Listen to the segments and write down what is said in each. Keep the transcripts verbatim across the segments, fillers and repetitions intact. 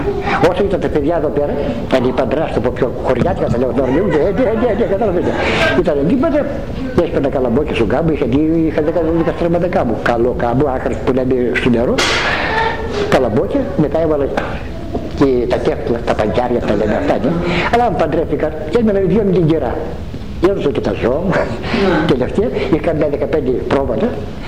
Όσο ήταν τα παιδιά εδώ πέρα, αν είπαν δράστο από πιο χωριάτικα, θα λέω τώρα, ναι, ναι, ναι, καταλαβαίνετε. Ήταν εγγύματα, έσπαιρνα καλαμπόκια στον κάμπο, είχα δέκα στρέμματα κάμπου. Καλό κάμπο, άκρας που λένε στο νερό, καλαμπόκια, μετά έβαλα και τα κέφτλα, τα παντιάρια, τα λένε αυτά. Ναι. Αλλά αν παντρεύτηκα, και έμενα με δυο με την κερά. Έδωσα και τα ζώα, τελευταία, είχα καμιά δεκαπέντε πρόβατα.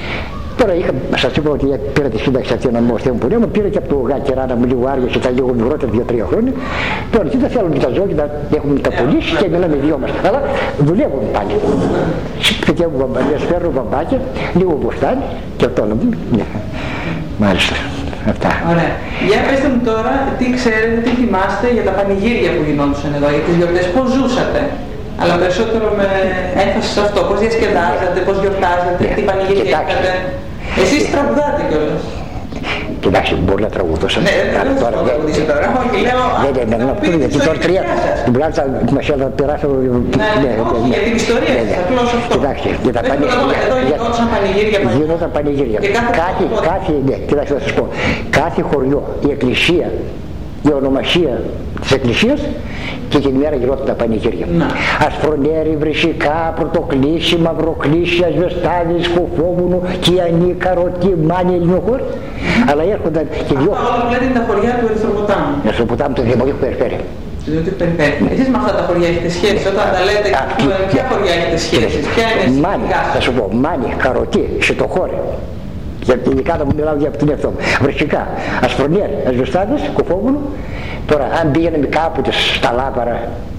Τώρα είχα, σας είπα ότι πήρα τη σύνταξη αυτή να μου στέλνουν πολύ, μου πήρα και από το γάκι ράνα μου λίγο άργησε, ήταν λίγο μικρότερα, δύο τρία χρόνια. Τώρα τι τα θέλουν και τα ζώα και τα έχουμε τα πουλήσει και μιλάμε δυο μας. Αλλά δουλεύουν πάλι. Σπιτεύουν μπαμπάνια, φέρνουν μπαμπάκια, λίγο μποστάνι και αυτό να πούμε. Ναι. Μάλιστα. Αυτά. Ωραία. Για πέστε μου τώρα τι ξέρετε, τι θυμάστε για τα πανηγύρια που γινόντουσαν εδώ, για τις γιορτές, πώς ζούσατε. Αλλά περισσότερο με έμφαση σε αυτό, πώς διασκεδάζατε, πώς γιορτάζατε, τι πανηγύρια είχατε. Εσείς τραγουδάτε κιόλας. Κοιτάξτε, μπορεί να τραγουδώσω. Ναι, δεν θα τραγουδήσω τώρα, όχι, λέω... Δεν, δεν, να πούμε, γιατί τώρα τρία, την πλάτη μας θα περάσω... Ναι, όχι, για την ιστορία, απλώς αυτό. Κοιτάξτε, για τα πανηγύρια... Εδώ γινόταν πανηγύρια. Γινόταν πανηγύρια. Κάθε, κάθε, ναι, κοιτάξτε, θα σας πω, κάθε χωριό, η εκκλησία, η ονομασία της εκκλησίας και την ημέρα γινόταν τα πανηγύρια. Ασπρονέρι, βρυσικά, πρωτοκλήσι, μαυροκλήσι, ασβεστάδης, κοφόβουνο, κιανή, καροτή, μάνι, ελληνοχώρ. Αλλά έρχονταν και δυο... Αυτά όλα βλέπετε τα χωριά του Ερυθροποτάμου. Ερυθροποτάμου, το Δημοτικό Περιφέρεια. Το Δημοτικό Περιφέρεια. Εσείς με αυτά τα χωριά έχετε σχέση, όταν τα λέτε, ποια χωριά έχετε σχέση, ποια είναι η Μάνι, θα σου πω, Μάνι, Καροτή, Σιτοχώρη. Γιατί ειδικά θα μου μιλάω για την εαυτό μου. Βρυσικά, ασφρονέρι, ασβεστάδης, κοφόβουνο. Τώρα, αν πήγαιναμε κάπου στα Λάπαρα,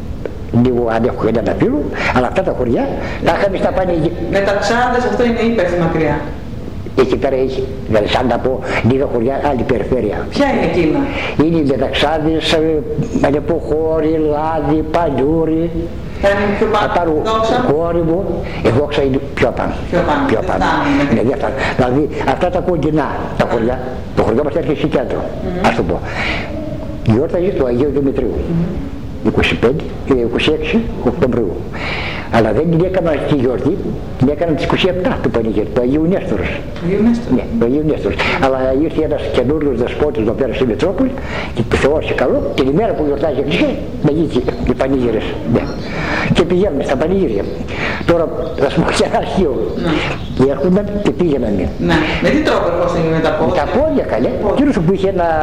λίγο αν έχω κανένα φίλο, αλλά αυτά τα χωριά τα είχαμε στα πανηγύρια. Με τα Ξάδες αυτό είναι ύπερθυ μακριά. Εκεί πέρα έχει, δηλαδή σαν να πω, λίγα χωριά, άλλη περιφέρεια. Ποια είναι εκείνα? Είναι οι Μεταξάδες, Αλεποχώρη, Λάδι, Παλιούρι. Θα είναι πιο πάνω, Δόξα. Κόρυβο, η Δόξα είναι πιο πάνω. Πιο πάνω, πιο πάνω. Ναι, ναι, δηλαδή αυτά τα κοντινά τα χωριά, το χωριό μας έρχεται στο κέντρο, mm-hmm. ας το πω. Γιόρταζε του Αγίου Δημητρίου, mm-hmm. είκοσι πέντε και είκοσι έξι Οκτωβρίου. Αλλά δεν την έκαναν τη γιορτή, την έκαναν τις είκοσι επτά του πανηγύρι, του Αγίου Νέστορος. Ναι, του Αγίου Νέστορος. Αλλά ήρθε ένας καινούριος δεσπότης εδώ πέρα στη Μητρόπολη και του θεώρησε καλό την ημέρα που γιορτάζει η Εκκλησία να γίνει οι πανηγύρες. Ναι. Και πηγαίνουμε στα πανηγύρια. Τώρα θα σου πω και ένα αρχείο. Και έρχονταν και πήγαιναν. Ναι. Με τι τρόπο ερχόσαν με τα πόδια? Με τα πόδια καλέ. Ο κύριος που είχε ένα...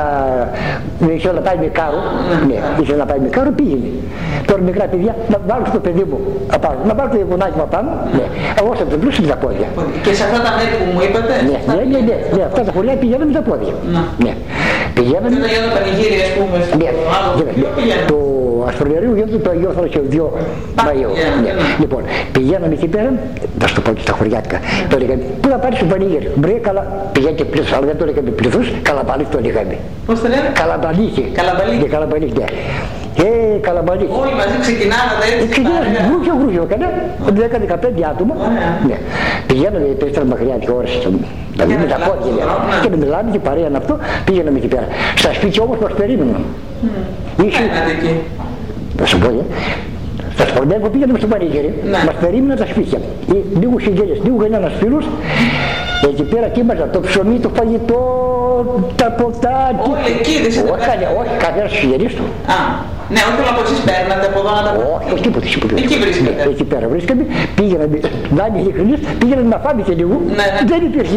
ήθελε να πάει με κάρο. Ναι, ήθελε να πάει με κάρο, πήγαινε. Τώρα μικρά παιδιά, να βάλω στο παιδί μου απάνω, να βάλω το γεγονάκι μου απάνω. Ναι. Εγώ θα το πλούσω με τα πόδια. Και σε αυτά τα μέρη που μου είπατε? Ναι, ναι, ναι, ναι, ναι. Αυτά τα χωριά πηγαίναμε με τα πόδια. Ναι. Πηγαίναμε... Και όταν για το πανηγύρι, ας πούμε, στο άλλο πηγαίναμε. Το Ασπρονερίου γίνεται το Αγίου Θανασίου, δύο Μαΐου. Λοιπόν, πηγαίναμε εκεί πέρα, θα σου το πω και στα χωριάτικα. Το λέγαμε, πού θα πάρεις το πανηγύρι? Μπρε, καλά, πηγαίνει και πλήθος, αλλά δεν το λέγαμε πλήθος, καλαμπαλίχ το λέγαμε. Πώς το λέμε? Καλαμπαλίχ. Καλαμπαλίχ. Ναι, καλαμπαλίχ, ναι. Ε, καλαμπαλίχ. Όλοι μαζί ξεκινάγατε έτσι. Ξεκινάγατε, γρούγιο, γρούγιο, κανένα, δέκα δεκαπέντε άτομα. Ναι. Πηγαίναμε, πέστραμε μακριά και ώρες. Δηλαδή με τα πόδια, και με μιλάμε και παρέα αυτό, πήγαιναμε εκεί πέρα. Στα σπίτια όμως μας περίμεναν. Φαίνατε εκεί. Θα σου πω, ε. Στα σπορνέκο πήγαμε στο πανηγύρι, μας περίμεναν τα σπίτια. Λίγο συγγένειες, λίγο ένας φίλος, εκεί πέρα κοίμαζα το ψωμί, το φαγητό, τα ποτά... Όλοι εκεί δεν σε πέρασαν? Όχι, καθένας συγγενείς του. Α, ναι, όχι όλα από εσείς παίρνατε από εδώ να τα πέρασαν? Όχι, όχι τίποτε. Εκεί βρίσκατε? Εκεί πέρα βρίσκαμε, πήγαιναμε, δάνει ειλικρινής, πήγαιναμε να φάμε και λίγο, δεν υπήρχε.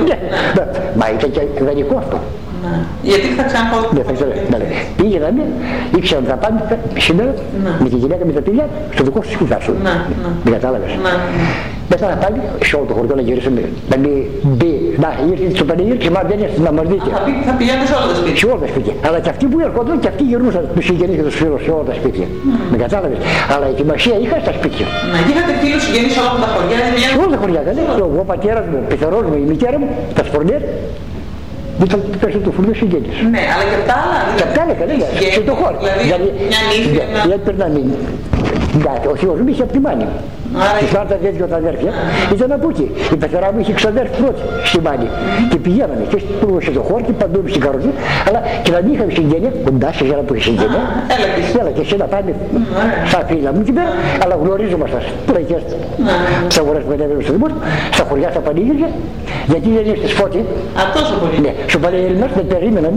Μα ήταν και δανεικό αυτό. Γιατί θα ξαναπώ? Ναι, θα ξέρω. Πήγαιναμε, ήξερα να τα πάμε σήμερα με τη γυναίκα, με τα παιδιά, στο δικό σου σπίτι σου. Δεν κατάλαβες. Μετά να πάμε σε όλο το χωριό να γυρίσουμε, να μην μπει, να ήρθε στο πανηγύρι και μας δεν έρθει να μας δείτε. Θα πηγαίνουν σε όλα τα σπίτια. Σε όλα τα σπίτια. Αλλά και αυτοί που έρχονταν και αυτοί γυρνούσαν τους συγγενείς και τους φίλους σε όλα τα σπίτια. Με κατάλαβες. Αλλά η ετοιμασία είχα στα σπίτια. Να είχατε φίλους συγγενείς σε όλα τα χωριά? Σε όλα τα χωριά, εγώ, ο πατέρας μου, ο πεθερός μου, η μητέρα μου, τα σπορνέρ. Ήταν πέρσι το φουρνό συγγένειες. Ναι, αλλά και απ' τα άλλα. Και απ' τα άλλα, καλά, σε το χώρο. Δηλαδή, μια νύχτα, γιατί περνάμε. Ναι, ο θείος μου είχε από τη Μάνη. Τη Σπάρτα δεν δυο τα αδέρφια, ήταν από εκεί. Η πεθερά μου είχε ξαδέρφη πρώτη στη Μάνη. Και πηγαίναμε και στο χώρο και παντού στην καροτή, αλλά και να μην είχαμε συγγένεια, κοντά σε γέρα που είχε συγγένεια. Έλα και εσύ να πάμε στα φίλα μου εκεί πέρα, αλλά γνωρίζομασταν. Τώρα και στις αγορές που ανέβαινε στο δημόσιο, στα χωριά, στα πανηγύρια, γιατί δεν είναι στη Φώτη. Α, τόσο πολύ. Ναι, στο Πανηγύρι μας δεν περίμεναμε.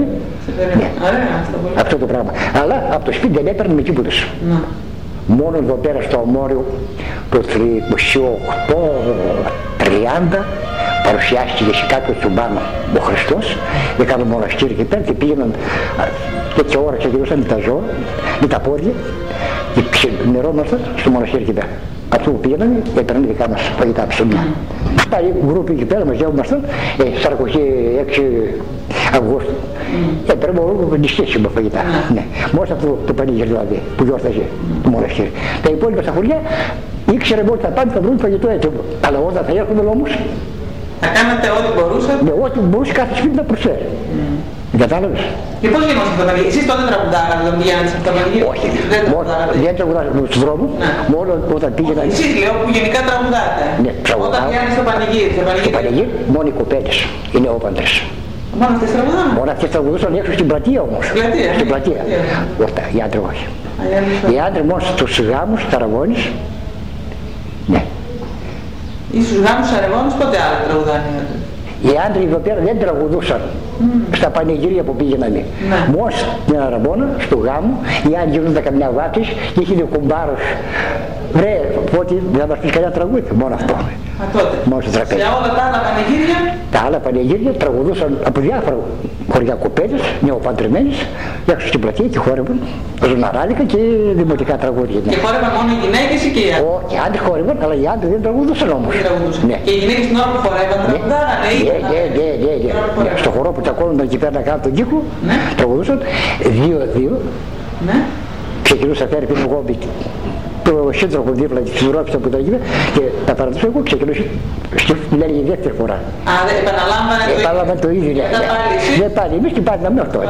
Αυτό το πράγμα. Αλλά από το σπίτι δεν έπαιρνε με τίποτες. Μόνο εδώ πέρα στο Αμόριο το είκοσι οκτώ τριάντα παρουσιάστηκε σε κάποιο τσουμπάνο ο Χριστός, έκανε μοναστήρι εκεί πέρα και πήγαιναν τέτοια ώρα ξεκινούσαν με τα ζώα, με τα πόδια και ξενερώνονταν στο μοναστήρι εκεί πέρα. Αυτό που πήγαιναν έπαιρναν δικά μας φαγητά ψωμιά. Πάλι γκρούπι εκεί πέρα μας διάβομασταν, σαρκοχή έξι Αυγούστου. Έπαιρνε όλο με νηστίσιμα φαγητά. Μόνο αυτό το πανηγύρι δηλαδή που γιόρταζε το μοναστήρι. Τα υπόλοιπα στα χωριά ήξερε ότι θα πάνε θα βρουν φαγητό έτοιμο. Αλλά όταν θα έρχονται όμως θα κάνατε ό,τι μπορούσατε. Ναι, ό,τι μπορούσε κάθε σπίτι να προσφέρει. Κατάλαβες. Και πώς γινόταν το πανηγύρι, εσείς τότε τραγουδάγατε όταν πηγαίνατε σε αυτό το πανηγύρι? Όχι, δεν τραγουδάγατε στους δρόμους, μόνο όταν πήγαινα. Εσείς λέω που γενικά τραγουδάτε. Ναι, τραγουδάω. Όταν πηγαίνετε στο πανηγύρι, στο πανηγύρι, μόνο οι κοπέλες, οι νεόπαντρες. Μόνο αυτές τραγουδάνε. Μόνο αυτές τραγουδούσαν έξω στην πλατεία όμως. Πλατεία. Στην πλατεία. Όχι, οι άντρες όχι. Οι άντρες μόνο στους γάμους, στους αραγώνες. Ναι. Ή στους γάμους αραγώνες πότε άλλο τραγουδάνε? Οι άντρες εδώ πέρα δεν τραγουδούσαν mm. στα πανηγύρια που πήγαιναν. Ναι. Μόνο στην Αραμπόνα, στο γάμο, οι άλλοι γίνονταν καμιά βάτης και είχε ο κουμπάρος. Βρε, πότε δεν μας πεις κανένα τραγούδι, μόνο αυτό. Α, τότε. Μόνο στο τραπέζι. Σε όλα τα άλλα πανηγύρια? Τα άλλα πανηγύρια τραγουδούσαν από διάφορα χωριά κοπέλες, νεοπαντρεμένες, έξω στην πλατεία και χόρευαν ζωναράδικα και δημοτικά τραγούδια. Και χόρευαν μόνο οι γυναίκες ή και οι άντρες? Όχι, οι άντρες χόρευαν, αλλά οι άντρες δεν τραγουδούσαν όμως. Δεν τραγουδούσαν. Ναι. Και οι γυναίκες την ώρα που χορεύαν τραγουδάγανε ή? Ναι, ναι, ναι, ναι, ναι. Στο χορό που τσακώνονταν εκεί πέρα κάτω τον κύκλο, τραγουδούσαν δύο-δύο. Ναι. Ξεκινούσα φέρει πίσω εγώ το σύντροφο δίπλα και της ρώτησα που τα γίνε και τα παρατούσα εγώ ξεκινούσα στην έλεγε δεύτερη φορά. Α, δεν επαναλάμβανε το ίδιο. Επαναλάμβανε το ίδιο, ναι. Δεν πάλι, εμείς την πάλι να μην αυτό.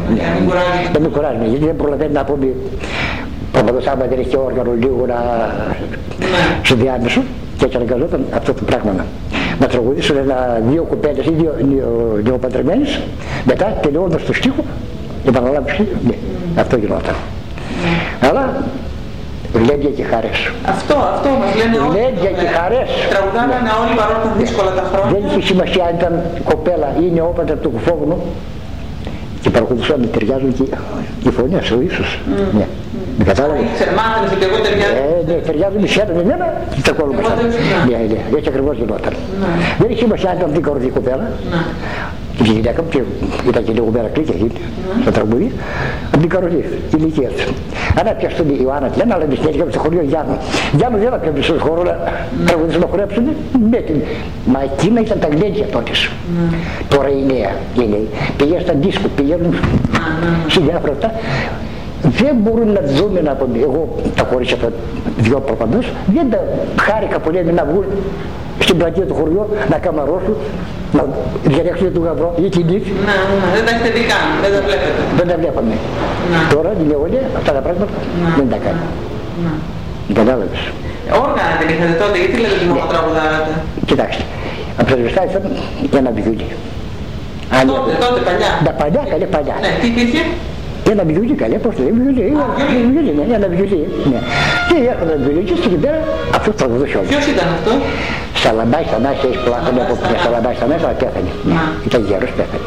Να μην κουράζουμε, γιατί δεν προλαβαίνει να πούμε Παπαδός άμα δεν έχει όργανο λίγο να σου διάμεσο και έτσι αναγκαζόταν αυτό το πράγμα να τραγουδήσουν δύο κουπέντες ή δύο νεοπαντρεμένες, μετά τελειώντας το στίχο, επαναλάβει στίχο, ναι, αυτό γινόταν. Αλλά γλέντια και χαρές. Αυτό, αυτό μας λένε όλοι. Γλέντια και χαρές. Τραγουδάγανε ναι. Όλοι παρόλο που δύσκολα τα χρόνια. Δεν είχε σημασία αν ήταν κοπέλα ή νεόπαντρα του κουφόγνου και παρακολουθούσαν, ταιριάζουν και οι φωνές, ο ίσως. Mm. Ναι. Με κατάλαβε. Μάθαινες ότι εγώ ταιριάζω. Ε, ναι, ταιριάζουν οι σέρνες, ναι, ναι, τα κόλμασαν. Ναι, ναι, έτσι ακριβώς γινόταν. Δεν είχε σημασία αν ήταν την κορδή κοπέλα. Και η γυναίκα μου ήταν και λίγο μέρα κλίκια εκεί, στα τραγούδια, από την καροτή, η ηλικία της. Αν έπιαστον η Ιωάννα την, αλλά εμείς πήγαμε στο χωριό Γιάννου. Γιάννου δεν έπιαμε στο χώρο να τραγουδήσουν να χορέψουν, με την. Μα εκείνα ήταν τα γλέντια τότε. Τώρα η νέα, οι νέοι, πηγαίνουν στα δίσκο, πηγαίνουν σε διάφορα αυτά. Δεν μπορούν να δούμε να πούμε, εγώ τα χωρίς αυτά δυο προπαντός, δεν τα χάρηκα πολύ να βγουν στην πλατεία του χωριού, να καμαρώσουν, να διαλέξουν τον γαμπρό ή την νύχη. Ναι, ναι, δεν τα έχετε δει καν, δεν τα βλέπετε. Δεν τα βλέπαμε. Ναι. Τώρα η νεολαία αυτά τα πράγματα ναι. Δεν τα κάνει. Ναι. Κατάλαβες. Όργανα δεν είχατε τότε, γιατί λέτε ότι μόνο τραγουδάγατε? Κοιτάξτε, από τα ζεστά ήταν ένα βιβλίο. Τότε, τότε, παλιά. Τα παλιά, καλέ παλιά. Ναι, τι υπήρχε? Ένα βιβλίο, καλέ, πώς το λέει, βιβλίο, ναι, ένα βιβλίο, ναι. Και έρχονταν βιβλίο και στην πέρα αυτό τραγουδούσε όλο. Ποιος ήταν αυτό? Σαλαμπάι Στανάς, έχει πλάθανε από μια Σαλαμπάι Στανάς, αλλά πέθανε. Ήταν γέρος, πέθανε.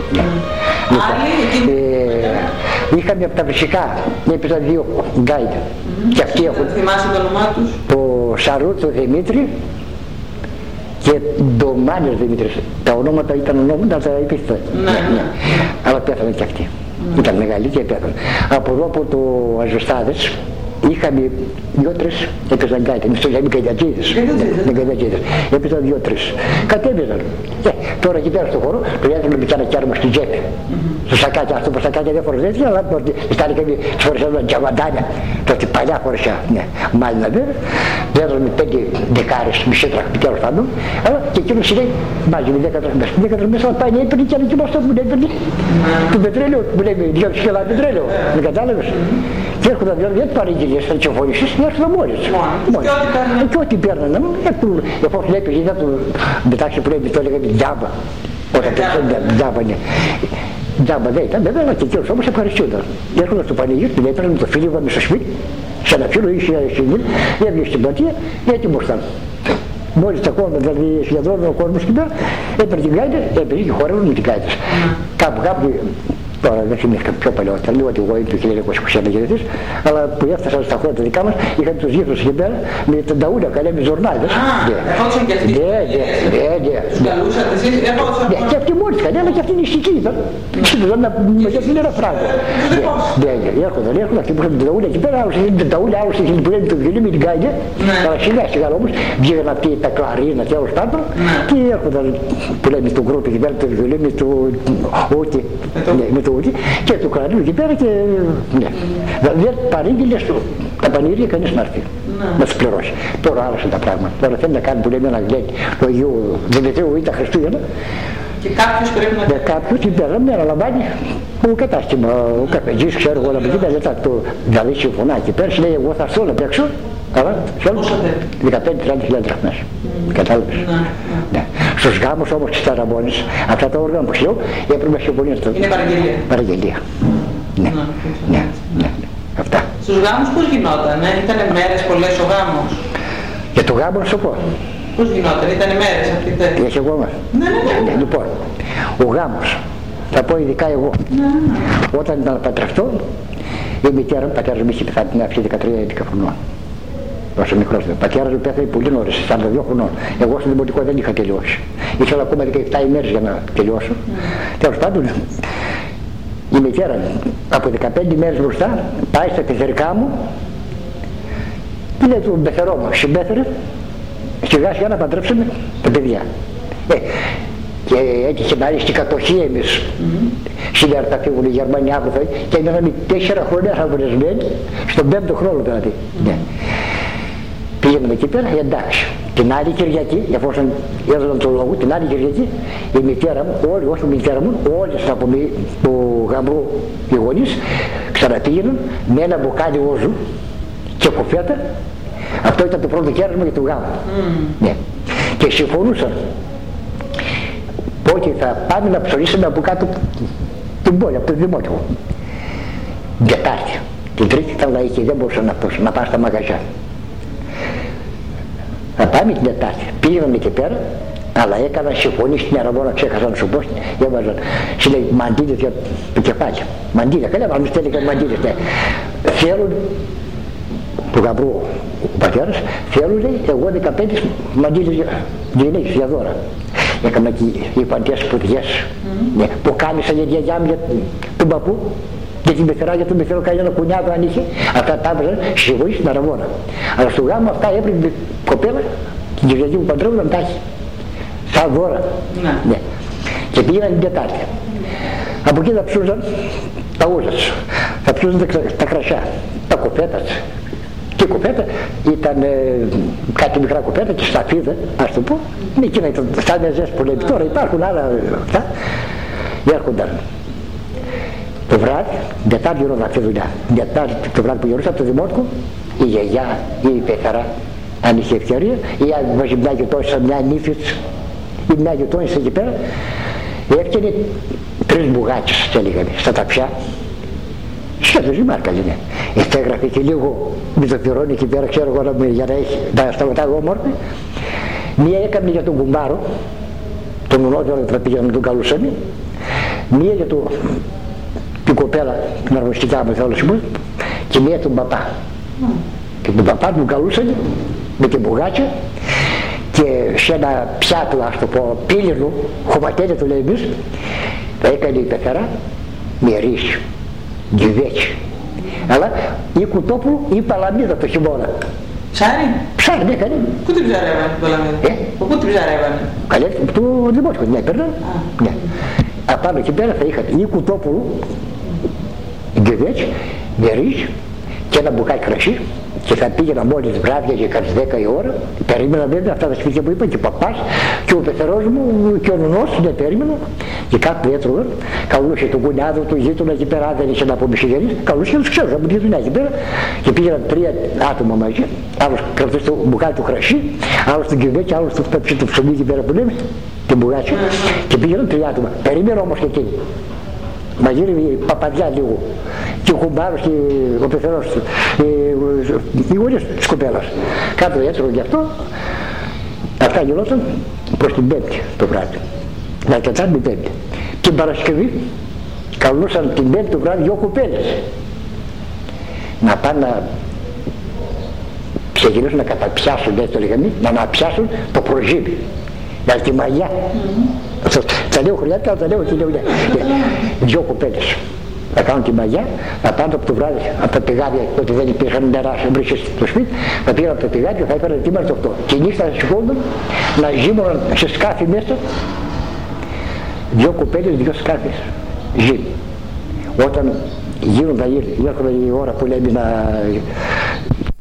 Είχαμε από τα φυσικά, έπαιζαν δύο γκάιντ. Και αυτοί έχουν. Θυμάσαι το όνομά τους? Το Σαρούτσο Δημήτρη και Ντομάνιος Δημήτρης. Τα ονόματα ήταν ονόματα, τα υπήρχαν. Αλλά πέθανε και αυτοί. Ήταν μεγάλη και πέθανε. Από εδώ από το Αζωστάδες είχαμε δυο-τρεις έπαιζαν γκάιτα, εμείς το λέμε γκαϊτατζίδες, με γκαϊτατζίδες, έπαιζαν δυο-τρεις, κατέβαιζαν. Ε, τώρα εκεί πέρα στον χώρο, το έδινε με κάνα κιάρμα στην τσέπη, στο σακάκι, αυτό που σακάκι δεν φορές έτσι, αλλά ήταν και τις φορές έδωσαν τζαβαντάνια, τότε παλιά φορεσιά, ναι, μάλινα βέβαια, έδωσαν με πέντε δεκάρες, μισή τραχμή τέλος πάντων, αλλά και εκείνος λέει, μάζει με δέκα τραχμές, δέκα τραχμές θα πάει να έπαιρνε και ανακοιμαστό που έπαιρνε, του πετρέλαιο, που λέμε δυόμισι χιλιάδες πετρέλαιο, δεν κατάλαβες. Και έρχονταν δηλαδή δεν παρήγγειλες θα τσοφωνήσεις, έρχονταν μόλις. Μόνοι. Και ό,τι παίρνανε, εφόσον έπαιζε δεν του μετάξει που λέει, το έλεγαμε τζάμπα. Όταν τζάμπα, ναι. Τζάμπα δεν ήταν, βέβαια, αλλά και εκείνος όμως ευχαριστούνταν. Έρχονταν στο πανηγύρι, την έπαιρναν το φίλιο με στο σπίτι, σε ένα φίλο ή σε συνήλ, έβγαινε στην πλατεία, έτοιμος ήταν. Μόλις τα κόμματα, δηλαδή σχεδόν ο κόσμος εκεί πέρα, έπαιρνε την κάιτα, έπαιρνε και χόρευε με την κάιτα. Κάπου κάπου, τώρα δεν θυμήθηκα πιο παλαιό, θα λέω ότι εγώ είμαι του χίλια εννιακόσια είκοσι ένα γεννηθής, αλλά που έφτασαν στα χρόνια τα δικά μας, είχαν τους γύφτους εκεί πέρα με τα νταούλια καλέ με ζορνάδες. Ερχόντουσαν και αυτοί. Ναι, ναι, ναι. Τους καλούσατε εσείς, ερχόντουσαν. Ναι, και αυτοί μόλις κανένα και αυτοί νηστικοί ήταν. Σύντομα με και αυτήν ένα φράγκο. Ναι, ναι, έρχονταν, έρχονταν αυτοί που είχαν τα νταούλια εκεί πέρα, άλλους είχαν τα νταούλια, άλλους είχαν που λένε το βιολί με την κάγκια. Αλλά σιγά σιγά όμως βγήκαν αυτοί τα κλαρίνα και άλλους πάντων και έρχονταν που λένε το γκρουπ εκεί πέρα, το βιολί με το ούτι, με το ούτι και το κλαρίνο εκεί πέρα και ναι. Δεν παρήγγειλες τα πανήρια κανείς να έρθει να τους πληρώσει. Τώρα άλλαξαν τα πράγματα. Τώρα θέλει να κάνει που λέμε ένα γλέκι του Αγίου Δημητρίου ή τα Χριστούγεννα. Και κάποιος πρέπει να... Με κάποιος την πέραμε, αναλαμβάνει ο κατάστημα, ο καφετζής, ξέρω εγώ, να μην κοίτα, μετά το δηλαδή συμφωνάκι. Πέρσι λέει εγώ θα έρθω να παίξω, αλλά θέλω δεκαπέντε με τριάντα χιλιάδες δραχμές. Κατάλαβες. Ναι. Στους γάμους όμως και στα ραμπόνες, αυτά τα όργανα που λέω, έπρεπε να συμφωνήσω. Είναι παραγγελία. Παραγγελία. Ναι, ναι, ναι, αυτά. Στους γάμους πώς γινόταν, ε? Ήτανε μέρες πολλές ο γάμος? Για το γάμο να σου πω. Πώς γινόταν, ήτανε μέρες αυτή η τέτοια? Έχει εγώ μας. Ναι, ναι, ναι. Λοιπόν, ο γάμος, θα πω ειδικά εγώ, ναι, ναι. Όταν ήταν παντρευτό, η μητέρα μου, πατέρας μου είχε πεθάνει την αρχή δεκατρία έντεκα χρονών. Όσο μικρός δεν. Πατέρας μου πέθανε πολύ νωρίς, σαράντα δύο χρονών. Εγώ στο δημοτικό δεν είχα τελειώσει. Ήθελα ακόμα δεκαεπτά ημέρες για να τελειώσω. Mm. Τέλος πάντων, η μητέρα μου από δεκαπέντε ημέρες μπροστά πάει στα πεθερικά μου και λέει του πεθερό μου, συμπέθερε, σιγά σιγά να παντρέψουμε τα παιδιά. Ε, και έτυχε να ρίξει κατοχή εμείς. Mm-hmm. Σήμερα θα φύγουν οι Γερμανοί αύριο και έμεναμε τέσσερα χρόνια αγωνισμένοι, στον πέμπτο χρόνο δηλαδή. Mm-hmm. Ναι. Πήγαμε εκεί πέρα, εντάξει. Την άλλη Κυριακή, εφόσον έδωσαν τον λόγο, την άλλη Κυριακή, η μητέρα μου, όλοι, όχι η μητέρα μου, όλες από το γαμπρό οι γονείς, ξαναπήγαιναν με ένα μπουκάλι όζου και κοφέτα. Αυτό ήταν το πρώτο κέρασμα για το γάμο. Mm. Ναι. Και συμφωνούσαν ότι θα πάμε να ψωνίσουμε από κάτω την πόλη, από το δημότιο. Τετάρτη. Την Τρίτη ήταν λαϊκή, δεν μπορούσαν να, να πάνε στα μαγαζιά. Θα πάμε την Τετάρτη. Πήγαμε εκεί πέρα, αλλά έκαναν συμφωνή στην Αραβόνα, ξέχασαν να σου πω, έβαζαν λέει, μαντήλες για το κεφάλι. Μαντήλια, καλά, αλλά μην στέλνει μαντήλες. Ναι. Θέλουν, του γαμπρού ο πατέρας, θέλουν λέει, εγώ δεκαπέντε μαντήλες για γυναίκες, για δώρα. Έκανα και οι παντές σπουδιές, mm. ναι, που κάμισαν για γιαγιά μου για τον παππού. Και την πεθερά για τον πεθερό κανένα κουνιάδο αν είχε, αυτά τα έβαζαν στη ζωή στην Αραβόνα. Αλλά στο γάμο αυτά έπρεπε η κοπέλα, την Κυριακή που παντρεύουν να τα έχει. Σαν δώρα. Ναι. Ναι. Και πήγαιναν την Τετάρτη. Mm. Από εκεί θα ψούζαν τα ούζας, θα ψούζαν τα, τα κρασιά, τα κοπέτας. Και η κοπέτα ήταν ε, κάτι μικρά κοπέτα και σταφίδα, ας το πω. Mm. Εκείνα ήταν σαν μεζές που λέει. Τώρα υπάρχουν άλλα αυτά. Έρχονταν. Το βράδυ, Τετάρτη ώρα αυτή δουλειά. Τετάρτη το βράδυ που γυρνούσα από το δημότικο, η γιαγιά ή η πεθαρά, αν είχε ευκαιρία, ή αν βάζει μια γειτόνισσα, μια νύφη ή μια γειτόνισσα εκεί πέρα, έφτιανε τρεις μπουγάτσες, και έλεγαμε, στα ταψιά. Σχεδόν η μάρκα είναι. Estέγραφε και λίγο με το πυρώνει εκεί πέρα, ξέρω εγώ, για να έχει, να σταματάει όμορφη. Μία έκαμε για τον κουμπάρο, τον ουνόδιο να πήγαινε να τον καλούσαμε. Μία για το την κοπέλα, την αρμοστικά μου θέλω να και μία τον παπά. Mm. Και τον παπά τον καλούσαν με την μπουγάτσα και σε ένα πιάτο, ας το πω, πύλινο, χωματέλια το λέει εμείς, έκανε η πεθαρά με ρύζι, γκυβέτσι. Αλλά ή κουτόπουλο ή παλαμίδα το χειμώνα. Ψάρι? Ψάρι, ναι, κάνει. Πού την ψαρεύανε την παλαμίδα? Ε? Πού την ψαρεύανε? Καλέ, του δημότικου, ναι, παίρναν. Ah. Ναι. Απάνω εκεί πέρα θα είχατε ή κουτόπουλο, γκυβέτσι, με ρύζι και ένα μπουκάκι κρασί και θα πήγαινα μόλις βράδια και κάτι δέκα η ώρα, περίμενα βέβαια αυτά τα σπίτια που είπα και ο παπάς και ο πεθερός μου και ο νονός, δεν περίμενα και κάπου έτρωγαν, καλούσε τον κουνιάδο του γείτονα εκεί πέρα, δεν είχε να πω μισηγενείς, καλούσε και τους ξέρω από τη γειτονιά εκεί πέρα και πήγαιναν τρία άτομα μαζί, άλλος κρατούσε το μπουκάλι του κρασί, άλλος τον κυβέκι, άλλος το πέψε το ψωμί εκεί πέρα που λέμε, την μπουγάτσια και πήγαιναν τρία άτομα. Περίμενα όμως και εκείνη. Μαγείρευε η παπαδιά λίγο και ο κουμπάρος και ο πεθερός του, οι γονείς της κοπέλας. Κάτω έτρωγε γι' αυτό, αυτά γινόταν προς την Πέμπτη το βράδυ. Να Τετάρτη την Πέμπτη. Την Παρασκευή καλούσαν την Πέμπτη το βράδυ δυο κοπέλες να πάνε να ξεκινήσουν να καταπιάσουν, δεν το λέγαμε, να αναπιάσουν το προζύμι, δηλαδή τη μαγιά. Τα λέω χωριάτικα, τα λέω και λέω δυο κοπέλες να κάνουν τη μαγιά, να πάνε από το βράδυ από τα πηγάδια, ότι δεν υπήρχαν νερά σε βρίσκες στο σπίτι, να πήγαν από τα πηγάδια, θα έφεραν τίμα το αυτό. Και νύχτα να σηκώνουν, να ζύμωναν σε σκάφη μέσα, δυο κοπέλες, δυο σκάφες ζύμ. Όταν γίνονταν, έρχονταν η ώρα που λέμε να,